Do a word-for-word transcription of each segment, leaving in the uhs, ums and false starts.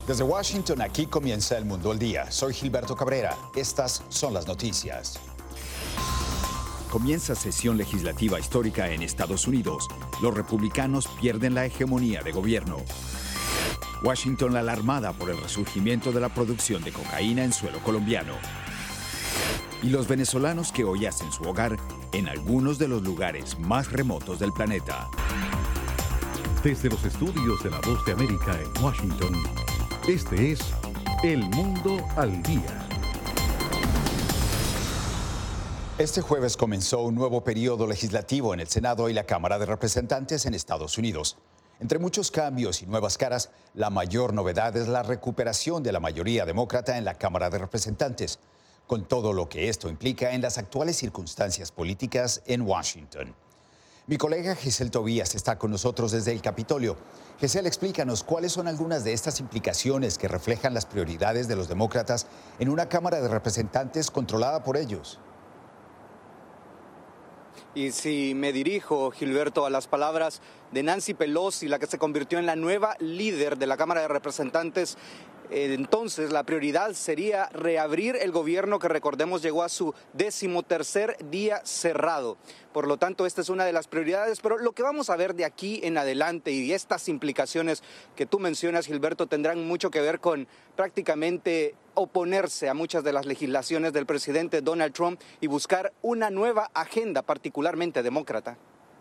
Desde Washington, aquí comienza El Mundo al Día. Soy Gilberto Cabrera. Estas son las noticias. Comienza sesión legislativa histórica en Estados Unidos. Los republicanos pierden la hegemonía de gobierno. Washington alarmada por el resurgimiento de la producción de cocaína en suelo colombiano. Y los venezolanos que hoy hacen su hogar en algunos de los lugares más remotos del planeta. Desde los estudios de La Voz de América en Washington, este es El Mundo al Día. Este jueves comenzó un nuevo periodo legislativo en el Senado y la Cámara de Representantes en Estados Unidos. Entre muchos cambios y nuevas caras, la mayor novedad es la recuperación de la mayoría demócrata en la Cámara de Representantes, con todo lo que esto implica en las actuales circunstancias políticas en Washington. Mi colega Giselle Tobías está con nosotros desde el Capitolio. Giselle, explícanos cuáles son algunas de estas implicaciones que reflejan las prioridades de los demócratas en una Cámara de Representantes controlada por ellos. Y si me dirijo, Gilberto, a las palabras de Nancy Pelosi, la que se convirtió en la nueva líder de la Cámara de Representantes, entonces la prioridad sería reabrir el gobierno que, recordemos, llegó a su decimotercer día cerrado. Por lo tanto, esta es una de las prioridades, pero lo que vamos a ver de aquí en adelante y estas implicaciones que tú mencionas, Gilberto, tendrán mucho que ver con prácticamente oponerse a muchas de las legislaciones del presidente Donald Trump y buscar una nueva agenda particularmente demócrata.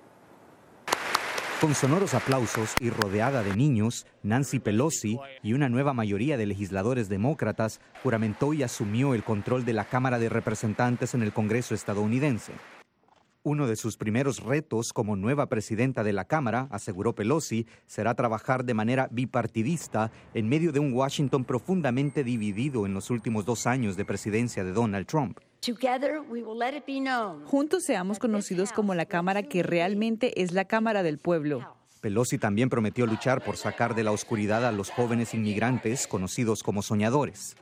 Con sonoros aplausos y rodeada de niños, Nancy Pelosi y una nueva mayoría de legisladores demócratas juramentó y asumió el control de la Cámara de Representantes en el Congreso estadounidense. Uno de sus primeros retos como nueva presidenta de la Cámara, aseguró Pelosi, será trabajar de manera bipartidista en medio de un Washington profundamente dividido en los últimos dos años de presidencia de Donald Trump. Juntos seamos conocidos como la Cámara que realmente es la Cámara del pueblo. Pelosi también prometió luchar por sacar de la oscuridad a los jóvenes inmigrantes, conocidos como soñadores.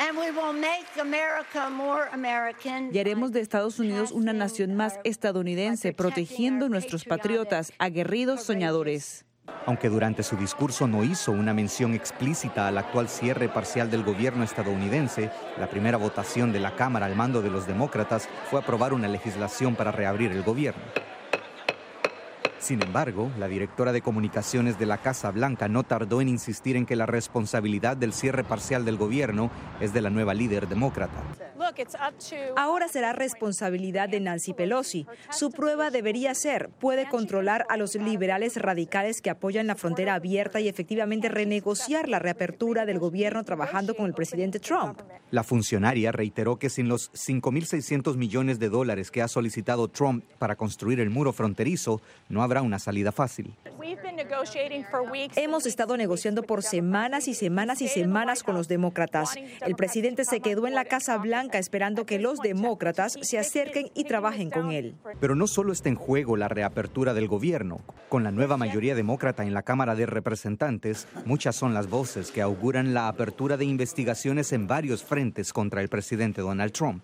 Y haremos de Estados Unidos una nación más estadounidense, protegiendo nuestros patriotas, aguerridos soñadores. Aunque durante su discurso no hizo una mención explícita al actual cierre parcial del gobierno estadounidense, la primera votación de la Cámara al mando de los demócratas fue aprobar una legislación para reabrir el gobierno. Sin embargo, la directora de comunicaciones de la Casa Blanca no tardó en insistir en que la responsabilidad del cierre parcial del gobierno es de la nueva líder demócrata. Ahora será responsabilidad de Nancy Pelosi. Su prueba debería ser, puede controlar a los liberales radicales que apoyan la frontera abierta y efectivamente renegociar la reapertura del gobierno trabajando con el presidente Trump. La funcionaria reiteró que sin los cinco mil seiscientos millones de dólares que ha solicitado Trump para construir el muro fronterizo, no habrá una salida fácil. Hemos estado negociando por semanas y semanas y semanas con los demócratas. El presidente se quedó en la Casa Blanca esperando que los demócratas se acerquen y trabajen con él. Pero no solo está en juego la reapertura del gobierno. Con la nueva mayoría demócrata en la Cámara de Representantes, muchas son las voces que auguran la apertura de investigaciones en varios frentes contra el presidente Donald Trump.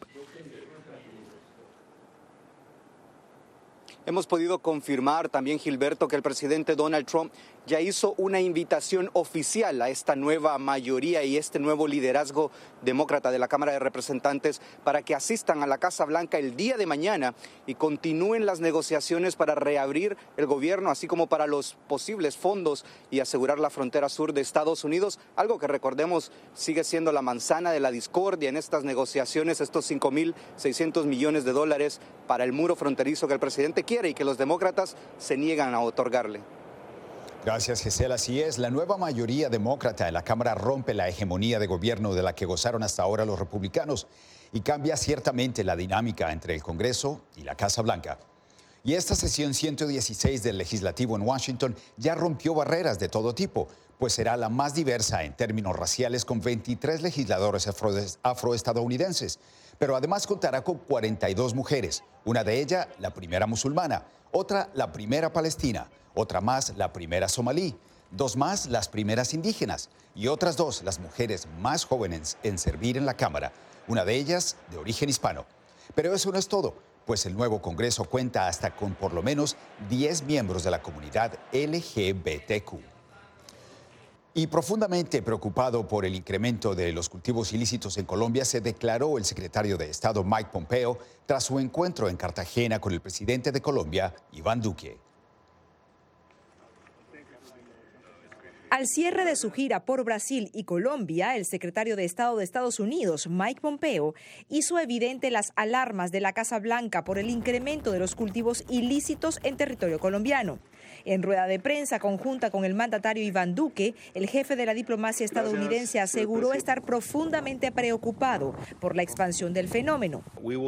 Hemos podido confirmar también, Gilberto, que el presidente Donald Trump ya hizo una invitación oficial a esta nueva mayoría y este nuevo liderazgo demócrata de la Cámara de Representantes para que asistan a la Casa Blanca el día de mañana y continúen las negociaciones para reabrir el gobierno, así como para los posibles fondos y asegurar la frontera sur de Estados Unidos, algo que, recordemos, sigue siendo la manzana de la discordia en estas negociaciones, estos cinco mil seiscientos millones de dólares para el muro fronterizo que el presidente quiere y que los demócratas se niegan a otorgarle. Gracias, Gisela. Así es, la nueva mayoría demócrata en la Cámara rompe la hegemonía de gobierno de la que gozaron hasta ahora los republicanos y cambia ciertamente la dinámica entre el Congreso y la Casa Blanca. Y esta sesión ciento dieciséis del Legislativo en Washington ya rompió barreras de todo tipo, pues será la más diversa en términos raciales con veintitrés legisladores afro afroestadounidenses, pero además contará con cuarenta y dos mujeres, una de ellas la primera musulmana, otra la primera palestina, otra más la primera somalí, dos más las primeras indígenas y otras dos las mujeres más jóvenes en servir en la Cámara, una de ellas de origen hispano. Pero eso no es todo, pues el nuevo Congreso cuenta hasta con por lo menos diez miembros de la comunidad L G B T Q. Y profundamente preocupado por el incremento de los cultivos ilícitos en Colombia, se declaró el secretario de Estado Mike Pompeo tras su encuentro en Cartagena con el presidente de Colombia, Iván Duque. Al cierre de su gira por Brasil y Colombia, el secretario de Estado de Estados Unidos, Mike Pompeo, hizo evidente las alarmas de la Casa Blanca por el incremento de los cultivos ilícitos en territorio colombiano. En rueda de prensa conjunta con el mandatario Iván Duque, el jefe de la diplomacia estadounidense aseguró estar profundamente preocupado por la expansión del fenómeno.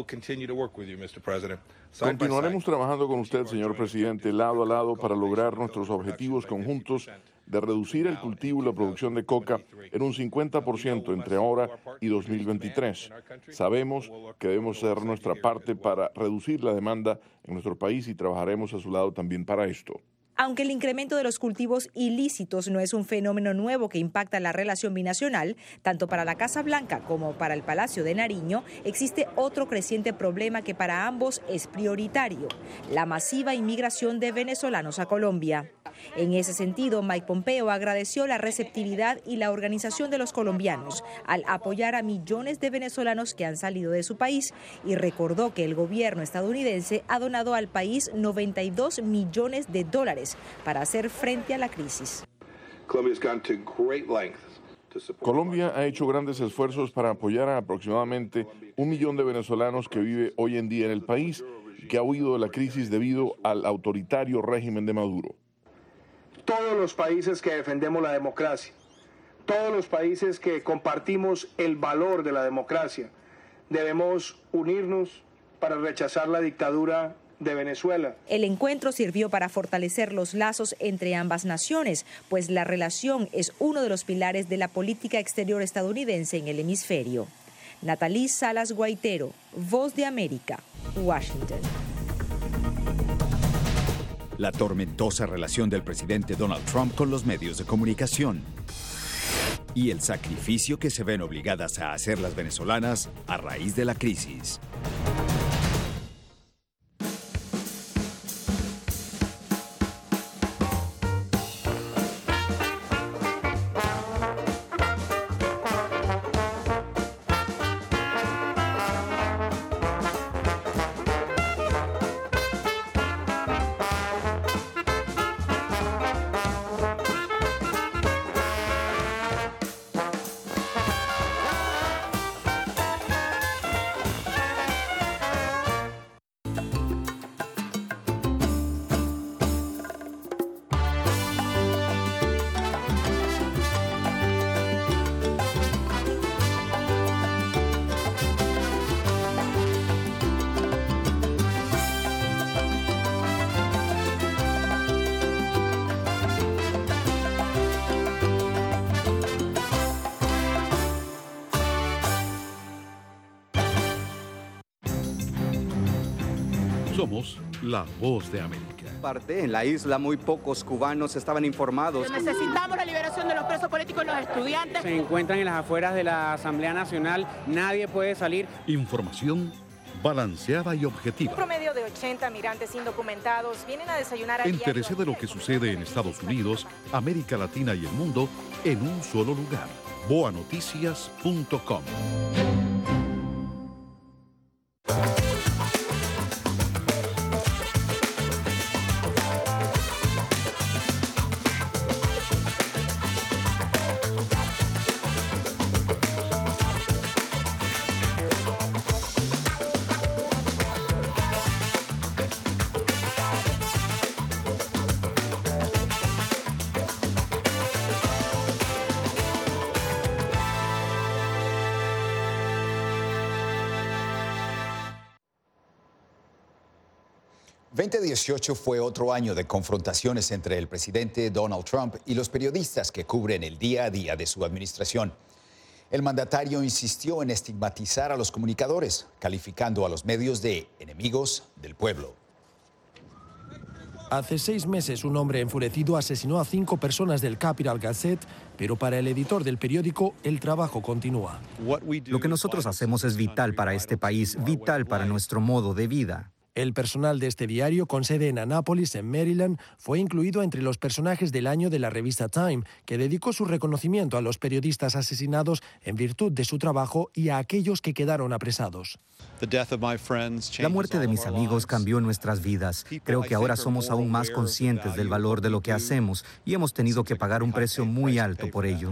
Continuaremos trabajando con usted, señor presidente, lado a lado para lograr nuestros objetivos conjuntos de reducir el cultivo y la producción de coca en un cincuenta por ciento entre ahora y dos mil veintitrés. Sabemos que debemos hacer nuestra parte para reducir la demanda en nuestro país y trabajaremos a su lado también para esto. Aunque el incremento de los cultivos ilícitos no es un fenómeno nuevo que impacta la relación binacional, tanto para la Casa Blanca como para el Palacio de Nariño, existe otro creciente problema que para ambos es prioritario: la masiva inmigración de venezolanos a Colombia. En ese sentido, Mike Pompeo agradeció la receptividad y la organización de los colombianos al apoyar a millones de venezolanos que han salido de su país y recordó que el gobierno estadounidense ha donado al país noventa y dos millones de dólares para hacer frente a la crisis. Colombia ha hecho grandes esfuerzos para apoyar a aproximadamente un millón de venezolanos que vive hoy en día en el país y que ha huido de la crisis debido al autoritario régimen de Maduro. Todos los países que defendemos la democracia, todos los países que compartimos el valor de la democracia, debemos unirnos para rechazar la dictadura de Venezuela. El encuentro sirvió para fortalecer los lazos entre ambas naciones, pues la relación es uno de los pilares de la política exterior estadounidense en el hemisferio. Natalie Salas Guaitero, Voz de América, Washington. La tormentosa relación del presidente Donald Trump con los medios de comunicación y el sacrificio que se ven obligadas a hacer las venezolanas a raíz de la crisis. Somos la Voz de América. Parte en la isla, muy pocos cubanos estaban informados. Necesitamos la liberación de los presos políticos y los estudiantes. Se encuentran en las afueras de la Asamblea Nacional, nadie puede salir. Información balanceada y objetiva. Un promedio de ochenta migrantes indocumentados vienen a desayunar a Entérese de lo que sucede en Estados Unidos, América Latina y el mundo en un solo lugar. boa noticias punto com. veinte dieciocho fue otro año de confrontaciones entre el presidente Donald Trump y los periodistas que cubren el día a día de su administración. El mandatario insistió en estigmatizar a los comunicadores, calificando a los medios de enemigos del pueblo. Hace seis meses un hombre enfurecido asesinó a cinco personas del Capital Gazette, pero para el editor del periódico el trabajo continúa. Lo que nosotros hacemos es vital para este país, vital para nuestro modo de vida. El personal de este diario, con sede en Annapolis, en Maryland, fue incluido entre los personajes del año de la revista Time, que dedicó su reconocimiento a los periodistas asesinados en virtud de su trabajo y a aquellos que quedaron apresados. La muerte de mis amigos cambió nuestras vidas. Creo que ahora somos aún más conscientes del valor de lo que hacemos y hemos tenido que pagar un precio muy alto por ello.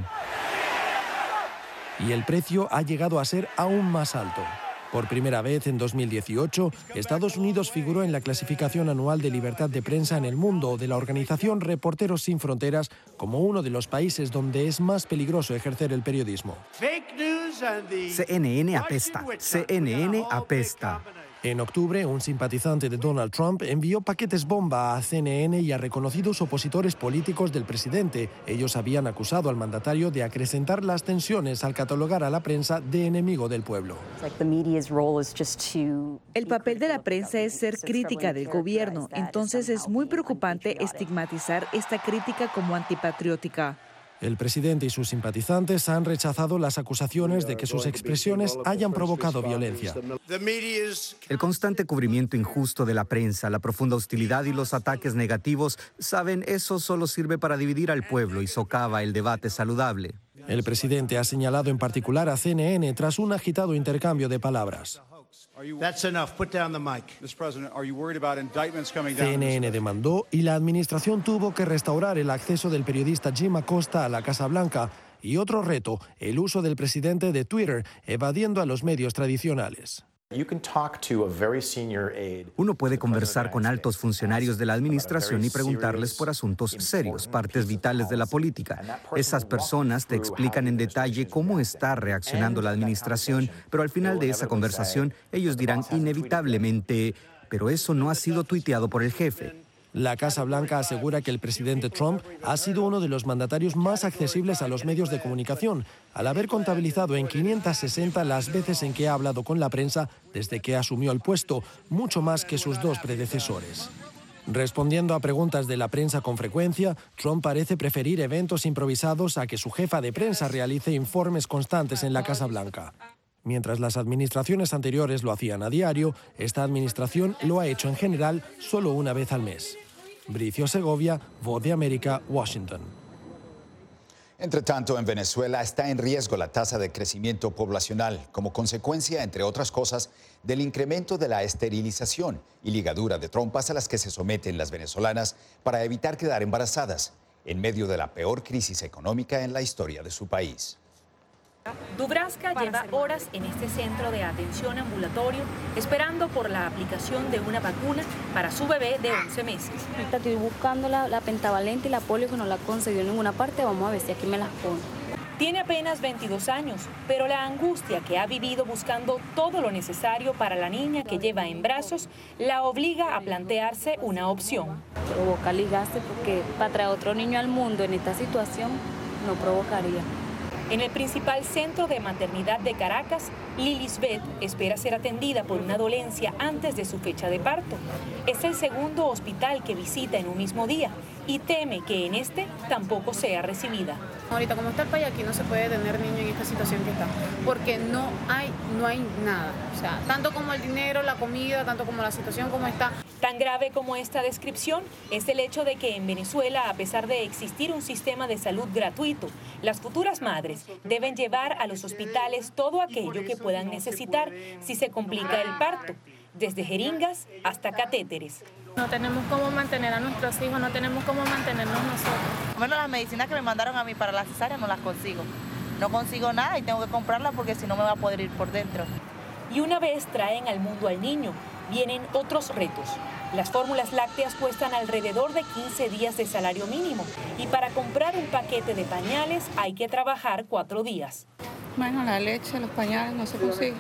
Y el precio ha llegado a ser aún más alto. Por primera vez en dos mil dieciocho, Estados Unidos figuró en la clasificación anual de libertad de prensa en el mundo de la organización Reporteros Sin Fronteras como uno de los países donde es más peligroso ejercer el periodismo. C N N apesta. C N N apesta. En octubre, un simpatizante de Donald Trump envió paquetes bomba a C N N y a reconocidos opositores políticos del presidente. Ellos habían acusado al mandatario de acrecentar las tensiones al catalogar a la prensa de enemigo del pueblo. El papel de la prensa es ser crítica del gobierno, entonces es muy preocupante estigmatizar esta crítica como antipatriótica. El presidente y sus simpatizantes han rechazado las acusaciones de que sus expresiones hayan provocado violencia. El constante cubrimiento injusto de la prensa, la profunda hostilidad y los ataques negativos, saben, eso solo sirve para dividir al pueblo y socava el debate saludable. El presidente ha señalado en particular a C N N tras un agitado intercambio de palabras. C N N demandó y la administración tuvo que restaurar el acceso del periodista Jim Acosta a la Casa Blanca. Y otro reto, el uso del presidente de Twitter, evadiendo a los medios tradicionales. Uno puede conversar con altos funcionarios de la administración y preguntarles por asuntos serios, partes vitales de la política. Esas personas te explican en detalle cómo está reaccionando la administración, pero al final de esa conversación ellos dirán inevitablemente, pero eso no ha sido tuiteado por el jefe. La Casa Blanca asegura que el presidente Trump ha sido uno de los mandatarios más accesibles a los medios de comunicación, al haber contabilizado en quinientas sesenta las veces en que ha hablado con la prensa desde que asumió el puesto, mucho más que sus dos predecesores. Respondiendo a preguntas de la prensa con frecuencia, Trump parece preferir eventos improvisados a que su jefa de prensa realice informes constantes en la Casa Blanca. Mientras las administraciones anteriores lo hacían a diario, esta administración lo ha hecho en general solo una vez al mes. Bricio Segovia, Voz de América, Washington. Entre tanto, en Venezuela está en riesgo la tasa de crecimiento poblacional como consecuencia, entre otras cosas, del incremento de la esterilización y ligadura de trompas a las que se someten las venezolanas para evitar quedar embarazadas, en medio de la peor crisis económica en la historia de su país. Dubravka lleva horas en este centro de atención ambulatorio esperando por la aplicación de una vacuna para su bebé de once meses. Estoy buscando la, la pentavalente y la polio que no la conseguí en ninguna parte. Vamos a ver si aquí me las pone. Tiene apenas veintidós años, pero la angustia que ha vivido buscando todo lo necesario para la niña que lleva en brazos la obliga a plantearse una opción. Provoca ligarse porque para traer otro niño al mundo en esta situación no provocaría. En el principal centro de maternidad de Caracas, Lilisbeth espera ser atendida por una dolencia antes de su fecha de parto. Es el segundo hospital que visita en un mismo día y teme que en este tampoco sea recibida. Ahorita como está el país aquí no se puede tener niño en esta situación que está, porque no hay, no hay nada. O sea, tanto como el dinero, la comida, tanto como la situación como está. Tan grave como esta descripción es el hecho de que en Venezuela, a pesar de existir un sistema de salud gratuito, las futuras madres deben llevar a los hospitales todo aquello que puedan necesitar si se complica el parto, desde jeringas hasta catéteres. No tenemos cómo mantener a nuestros hijos, no tenemos cómo mantenernos nosotros. Bueno, las medicinas que me mandaron a mí para la cesárea no las consigo. No consigo nada y tengo que comprarlas porque si no me va a poder ir por dentro. Y una vez traen al mundo al niño, vienen otros retos. Las fórmulas lácteas cuestan alrededor de quince días de salario mínimo y para comprar un paquete de pañales hay que trabajar cuatro días. Bueno, la leche, los pañales no se consiguen.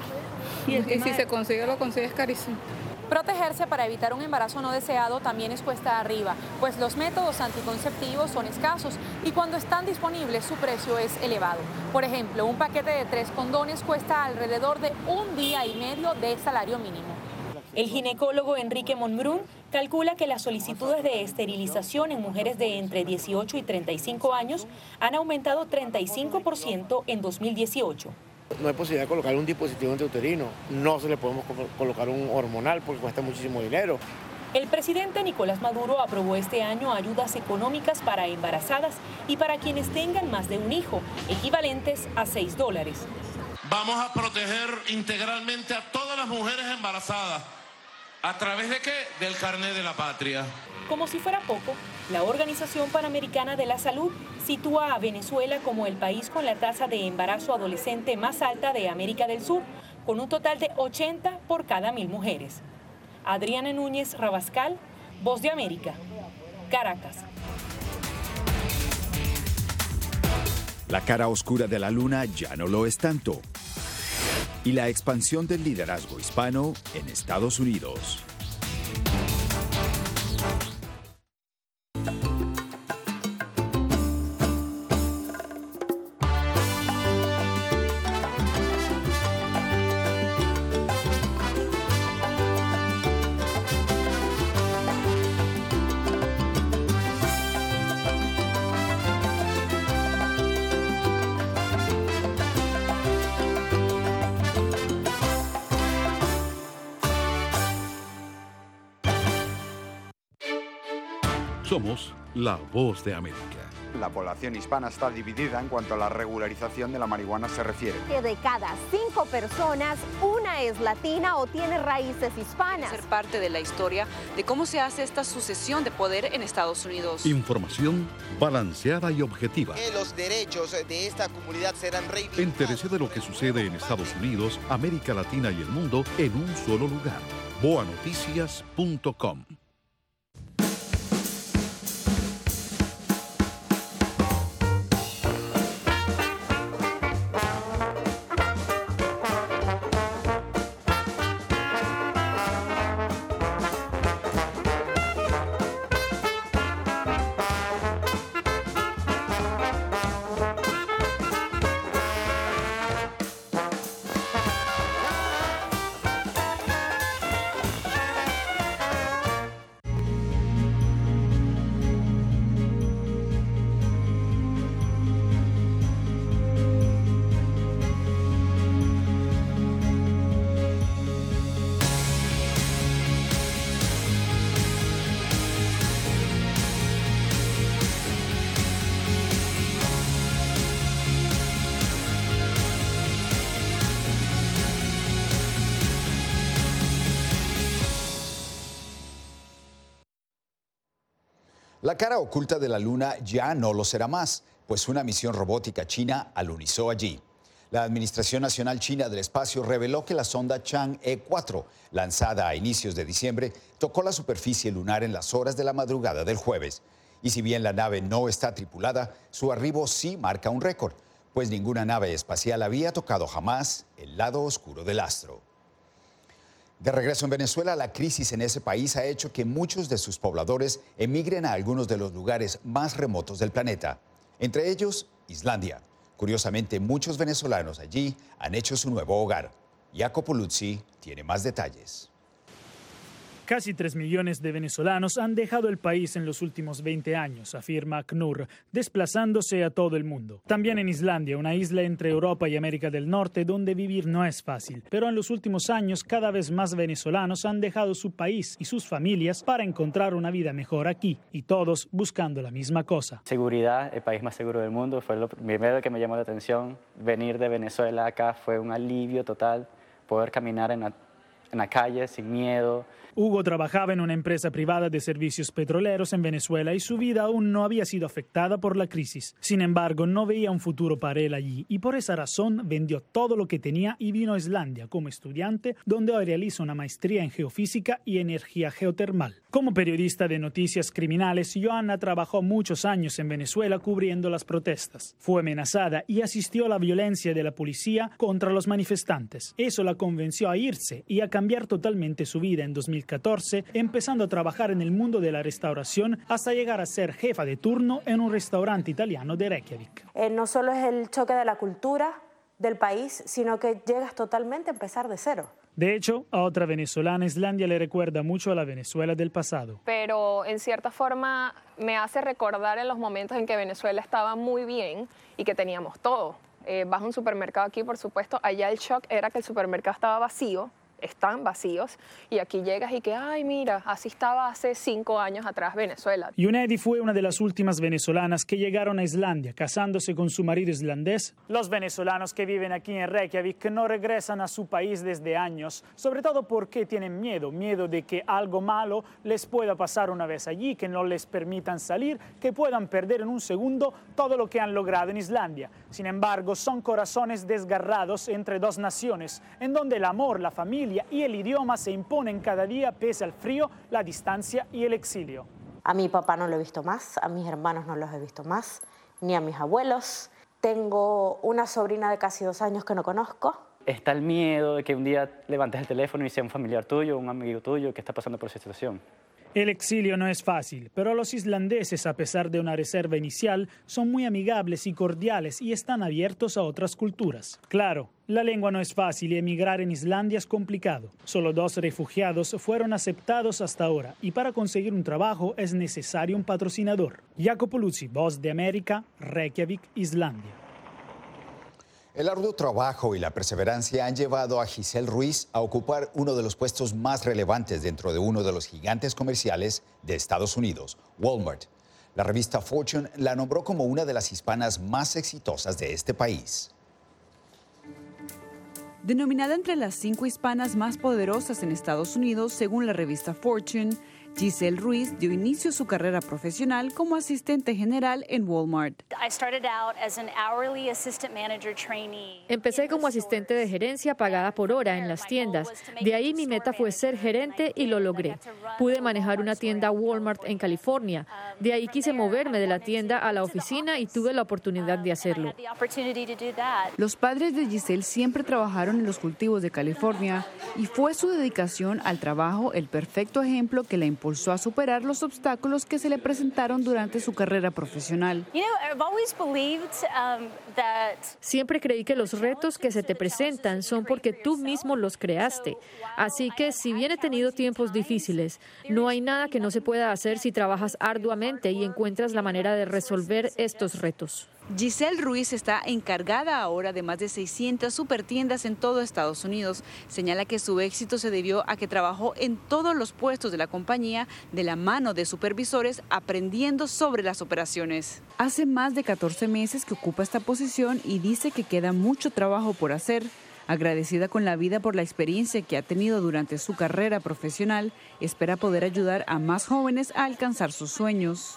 Y, el y si se consigue, lo consigues carísimo. Protegerse para evitar un embarazo no deseado también es cuesta arriba, pues los métodos anticonceptivos son escasos y cuando están disponibles su precio es elevado. Por ejemplo, un paquete de tres condones cuesta alrededor de un día y medio de salario mínimo. El ginecólogo Enrique Monbrun calcula que las solicitudes de esterilización en mujeres de entre dieciocho y treinta y cinco años han aumentado treinta y cinco por ciento en dos mil dieciocho. No hay posibilidad de colocar un dispositivo intrauterino, no se le podemos colocar un hormonal porque cuesta muchísimo dinero. El presidente Nicolás Maduro aprobó este año ayudas económicas para embarazadas y para quienes tengan más de un hijo, equivalentes a seis dólares. Vamos a proteger integralmente a todas las mujeres embarazadas. ¿A través de qué? Del carnet de la patria. Como si fuera poco, la Organización Panamericana de la Salud sitúa a Venezuela como el país con la tasa de embarazo adolescente más alta de América del Sur, con un total de ochenta por cada mil mujeres. Adriana Núñez Rabascal, Voz de América, Caracas. La cara oscura de la luna ya no lo es tanto. Y la expansión del liderazgo hispano en Estados Unidos. Somos la Voz de América. La población hispana está dividida en cuanto a la regularización de la marihuana se refiere. Que de cada cinco personas, una es latina o tiene raíces hispanas. Ser parte de la historia de cómo se hace esta sucesión de poder en Estados Unidos. Información balanceada y objetiva. Que los derechos de esta comunidad serán reivindicados. Entérese de lo que sucede en Estados Unidos, América Latina y el mundo en un solo lugar. boa noticias punto com. La cara oculta de la Luna ya no lo será más, pues una misión robótica china alunizó allí. La Administración Nacional China del Espacio reveló que la sonda Chang'e cuatro, lanzada a inicios de diciembre, tocó la superficie lunar en las horas de la madrugada del jueves. Y si bien la nave no está tripulada, su arribo sí marca un récord, pues ninguna nave espacial había tocado jamás el lado oscuro del astro. De regreso en Venezuela, la crisis en ese país ha hecho que muchos de sus pobladores emigren a algunos de los lugares más remotos del planeta, entre ellos Islandia. Curiosamente, muchos venezolanos allí han hecho su nuevo hogar. Jacopo Luzzi tiene más detalles. Casi tres millones de venezolanos han dejado el país en los últimos veinte años, afirma ACNUR, desplazándose a todo el mundo. También en Islandia, una isla entre Europa y América del Norte donde vivir no es fácil. Pero en los últimos años, cada vez más venezolanos han dejado su país y sus familias para encontrar una vida mejor aquí, y todos buscando la misma cosa. Seguridad, el país más seguro del mundo, fue lo primero que me llamó la atención. Venir de Venezuela acá fue un alivio total, poder caminar en la, en la calle sin miedo. Hugo trabajaba en una empresa privada de servicios petroleros en Venezuela y su vida aún no había sido afectada por la crisis. Sin embargo, no veía un futuro para él allí y por esa razón vendió todo lo que tenía y vino a Islandia como estudiante, donde hoy realiza una maestría en geofísica y energía geotermal. Como periodista de noticias criminales, Johanna trabajó muchos años en Venezuela cubriendo las protestas. Fue amenazada y asistió a la violencia de la policía contra los manifestantes. Eso la convenció a irse y a cambiar totalmente su vida en dos mil catorce, empezando a trabajar en el mundo de la restauración hasta llegar a ser jefa de turno en un restaurante italiano de Reykjavik. Eh, no solo es el choque de la cultura del país, sino que llegas totalmente a empezar de cero. De hecho, a otra venezolana, Islandia le recuerda mucho a la Venezuela del pasado. Pero en cierta forma me hace recordar en los momentos en que Venezuela estaba muy bien y que teníamos todo. Eh, vas a un supermercado aquí, por supuesto, allá el shock era que el supermercado estaba vacío, están vacíos, y aquí llegas y que, ay, mira, así estaba hace cinco años atrás Venezuela. Yunedi fue una de las últimas venezolanas que llegaron a Islandia, casándose con su marido islandés. Los venezolanos que viven aquí en Reykjavik no regresan a su país desde años, sobre todo porque tienen miedo, miedo de que algo malo les pueda pasar una vez allí, que no les permitan salir, que puedan perder en un segundo todo lo que han logrado en Islandia. Sin embargo, son corazones desgarrados entre dos naciones, en donde el amor, la familia y el idioma se imponen cada día pese al frío, la distancia y el exilio. A mi papá no lo he visto más, a mis hermanos no los he visto más, ni a mis abuelos. Tengo una sobrina de casi dos años que no conozco. Está el miedo de que un día levantes el teléfono y sea un familiar tuyo, un amigo tuyo que está pasando por esa situación. El exilio no es fácil, pero los islandeses, a pesar de una reserva inicial, son muy amigables y cordiales y están abiertos a otras culturas. Claro, la lengua no es fácil y emigrar en Islandia es complicado. Solo dos refugiados fueron aceptados hasta ahora y para conseguir un trabajo es necesario un patrocinador. Jacopo Luzzi, Voz de América, Reykjavik, Islandia. El arduo trabajo y la perseverancia han llevado a Giselle Ruiz a ocupar uno de los puestos más relevantes dentro de uno de los gigantes comerciales de Estados Unidos, Walmart. La revista Fortune la nombró como una de las hispanas más exitosas de este país. Denominada entre las cinco hispanas más poderosas en Estados Unidos, según la revista Fortune, Giselle Ruiz dio inicio a su carrera profesional como asistente general en Walmart. Empecé como asistente de gerencia pagada por hora en las tiendas. De ahí mi meta fue ser gerente y lo logré. Pude manejar una tienda Walmart en California. De ahí quise moverme de la tienda a la oficina y tuve la oportunidad de hacerlo. Los padres de Giselle siempre trabajaron en los cultivos de California y fue su dedicación al trabajo el perfecto ejemplo que la impulsó a superar los obstáculos que se le presentaron durante su carrera profesional. Siempre creí que los retos que se te presentan son porque tú mismo los creaste. Así que si bien he tenido tiempos difíciles, no hay nada que no se pueda hacer si trabajas arduamente y encuentras la manera de resolver estos retos. Giselle Ruiz está encargada ahora de más de seiscientas supertiendas en todo Estados Unidos. Señala que su éxito se debió a que trabajó en todos los puestos de la compañía de la mano de supervisores aprendiendo sobre las operaciones. Hace más de catorce meses que ocupa esta posición y dice que queda mucho trabajo por hacer. Agradecida con la vida por la experiencia que ha tenido durante su carrera profesional, espera poder ayudar a más jóvenes a alcanzar sus sueños.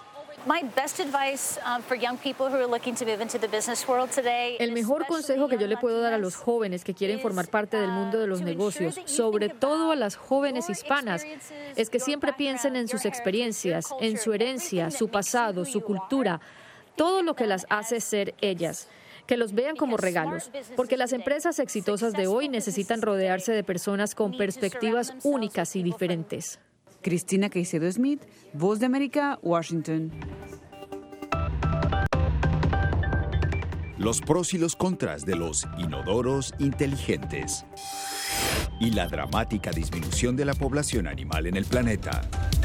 El mejor consejo que yo le puedo dar a los jóvenes que quieren formar parte del mundo de los negocios, sobre todo a las jóvenes hispanas, es que siempre piensen en sus experiencias, en su herencia, su pasado, su cultura, todo lo que las hace ser ellas. Que los vean como regalos, porque las empresas exitosas de hoy necesitan rodearse de personas con perspectivas únicas y diferentes. Cristina Caicedo Smith, Voz de América, Washington. Los pros y los contras de los inodoros inteligentes. Y la dramática disminución de la población animal en el planeta.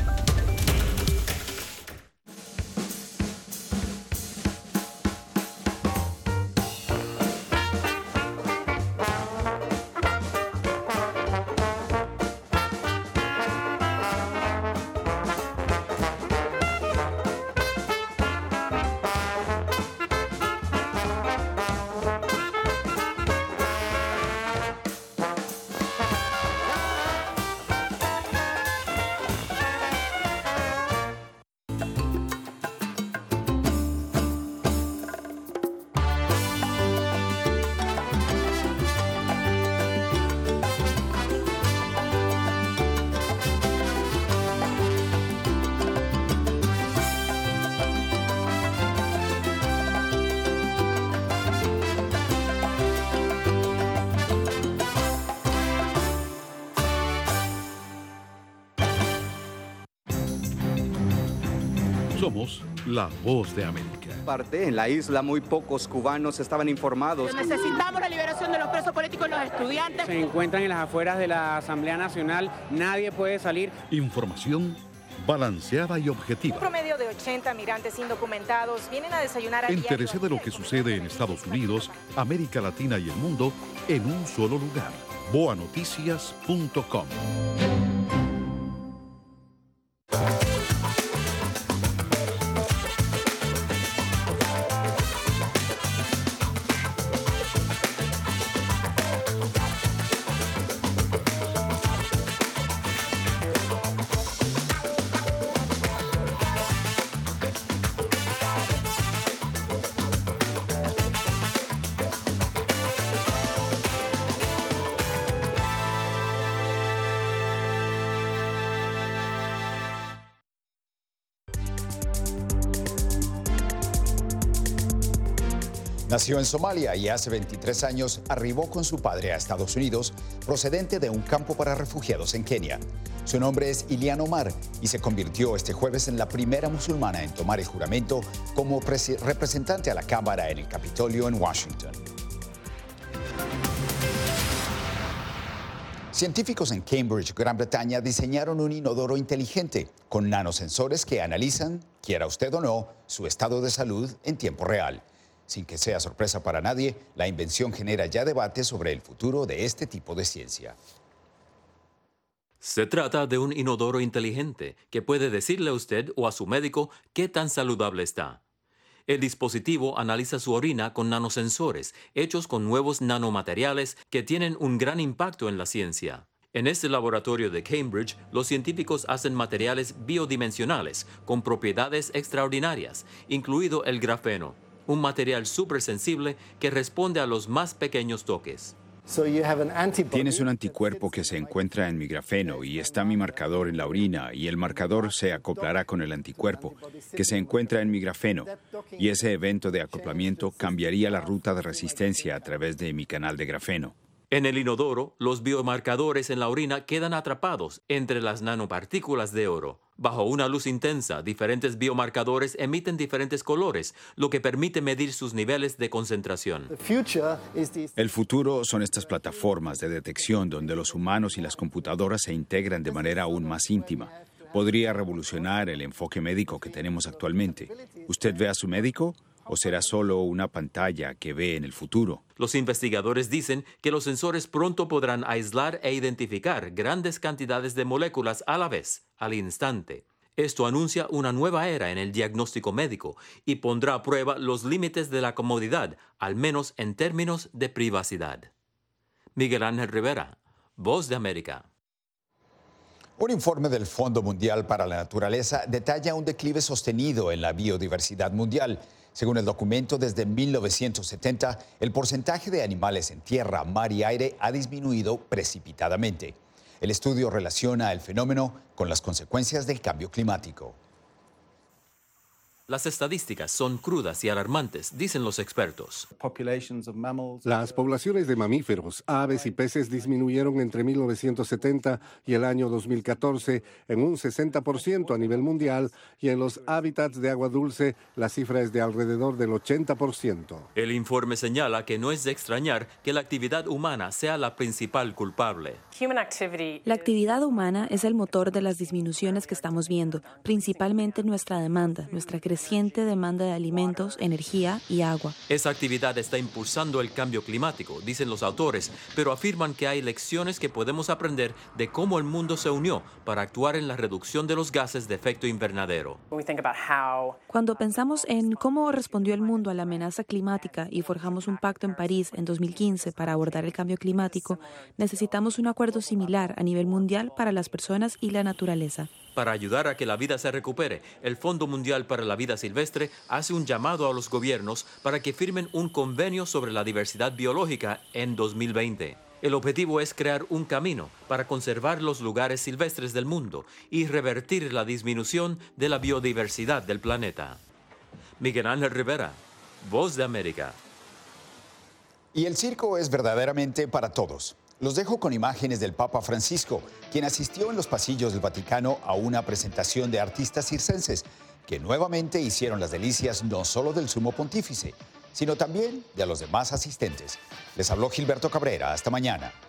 Somos la Voz de América. Parte en la isla, muy pocos cubanos estaban informados. Necesitamos la liberación de los presos políticos y los estudiantes. Se encuentran en las afueras de la Asamblea Nacional, nadie puede salir. Información balanceada y objetiva. Un promedio de ochenta migrantes indocumentados vienen a desayunar a diario. Entérese de lo que sucede en Estados Unidos, América Latina y el mundo en un solo lugar. boa noticias punto com. Nació en Somalia y hace veintitrés años arribó con su padre a Estados Unidos, procedente de un campo para refugiados en Kenia. Su nombre es Ilhan Omar y se convirtió este jueves en la primera musulmana en tomar el juramento como representante a la Cámara en el Capitolio en Washington. Científicos en Cambridge, Gran Bretaña, diseñaron un inodoro inteligente con nanosensores que analizan, quiera usted o no, su estado de salud en tiempo real. Sin que sea sorpresa para nadie, la invención genera ya debate sobre el futuro de este tipo de ciencia. Se trata de un inodoro inteligente que puede decirle a usted o a su médico qué tan saludable está. El dispositivo analiza su orina con nanosensores hechos con nuevos nanomateriales que tienen un gran impacto en la ciencia. En este laboratorio de Cambridge, los científicos hacen materiales biodimensionales con propiedades extraordinarias, incluido el grafeno, un material supersensible que responde a los más pequeños toques. Tienes un anticuerpo que se encuentra en mi grafeno y está mi marcador en la orina y el marcador se acoplará con el anticuerpo que se encuentra en mi grafeno y ese evento de acoplamiento cambiaría la ruta de resistencia a través de mi canal de grafeno. En el inodoro, los biomarcadores en la orina quedan atrapados entre las nanopartículas de oro. Bajo una luz intensa, diferentes biomarcadores emiten diferentes colores, lo que permite medir sus niveles de concentración. El futuro son estas plataformas de detección donde los humanos y las computadoras se integran de manera aún más íntima. Podría revolucionar el enfoque médico que tenemos actualmente. ¿Usted ve a su médico? ¿O será solo una pantalla que ve en el futuro? Los investigadores dicen que los sensores pronto podrán aislar e identificar grandes cantidades de moléculas a la vez, al instante. Esto anuncia una nueva era en el diagnóstico médico y pondrá a prueba los límites de la comodidad, al menos en términos de privacidad. Miguel Ángel Rivera, Voz de América. Un informe del Fondo Mundial para la Naturaleza detalla un declive sostenido en la biodiversidad mundial. Según el documento, desde mil novecientos setenta, el porcentaje de animales en tierra, mar y aire ha disminuido precipitadamente. El estudio relaciona el fenómeno con las consecuencias del cambio climático. Las estadísticas son crudas y alarmantes, dicen los expertos. Las poblaciones de mamíferos, aves y peces disminuyeron entre mil novecientos setenta y el año dos mil catorce en un sesenta por ciento a nivel mundial y en los hábitats de agua dulce la cifra es de alrededor del ochenta por ciento. El informe señala que no es de extrañar que la actividad humana sea la principal culpable. La actividad humana es el motor de las disminuciones que estamos viendo, principalmente nuestra demanda, nuestra creciente demanda de alimentos, energía y agua. Esa actividad está impulsando el cambio climático, dicen los autores, pero afirman que hay lecciones que podemos aprender de cómo el mundo se unió para actuar en la reducción de los gases de efecto invernadero. Cuando pensamos en cómo respondió el mundo a la amenaza climática y forjamos un pacto en París en dos mil quince para abordar el cambio climático, necesitamos un acuerdo similar a nivel mundial para las personas y la naturaleza. Para ayudar a que la vida se recupere, el Fondo Mundial para la Vida Silvestre hace un llamado a los gobiernos para que firmen un convenio sobre la diversidad biológica en dos mil veinte. El objetivo es crear un camino para conservar los lugares silvestres del mundo y revertir la disminución de la biodiversidad del planeta. Miguel Ángel Rivera, Voz de América. Y el circo es verdaderamente para todos. Los dejo con imágenes del Papa Francisco, quien asistió en los pasillos del Vaticano a una presentación de artistas circenses que nuevamente hicieron las delicias no solo del sumo pontífice, sino también de los demás asistentes. Les habló Gilberto Cabrera. Hasta mañana.